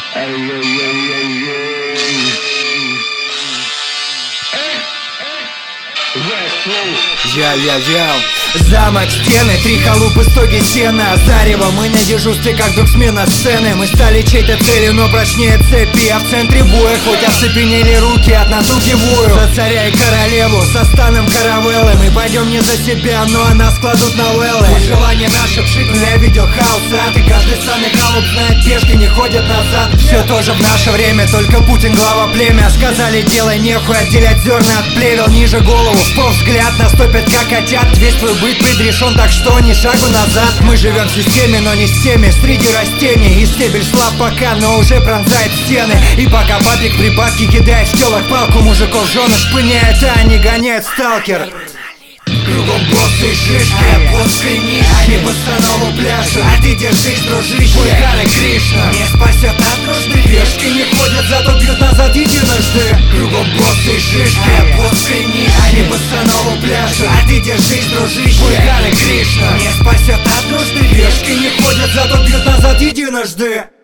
Яу-яу-яу. Замок, стены, 3 халупы, стоги, сена. Зарево, мы на дежурстве, как вдруг смена сцены. Мы стали чьей-то целью, но прочнее цепи. А в центре боя, хоть оцепенели руки от натуги вою. За царя и королеву, со станом каравеллы. Мы пойдем не за себя, но о нас кладут новеллы. Желание наше пшик, но я видел хаоса. И каждый самый халуп знает, пешки не ходят назад. Все тоже в наше время, только Путин глава племя. Сказали, делай нехуй, отделять зерна от плевел. Ниже голову, впал взгляд, наступят как котят. Весь твой быт предрешен, так что ни шагу назад. Мы живем в системе, но не с теми. Среди растений, и стебель слаб пока, но уже пронзает стены. И пока папик в припадке кидает в телок палку, мужиков жены шпыняет, а они гоняют сталкер. Кругом боссы и шишки, плоской ниши. Они по станову пляшут, а ты держись, дружище. Мой Харе Кришна не спасет от нужды. Пешки не ходят, зато бьют назад единожды. Кругом боссы и шишки, плоской ниши. Они по станову пляшут, а ты держись, дружище. Мой Харе Кришна не спасет от нужды. Пешки не ходят, зато бьют назад единожды.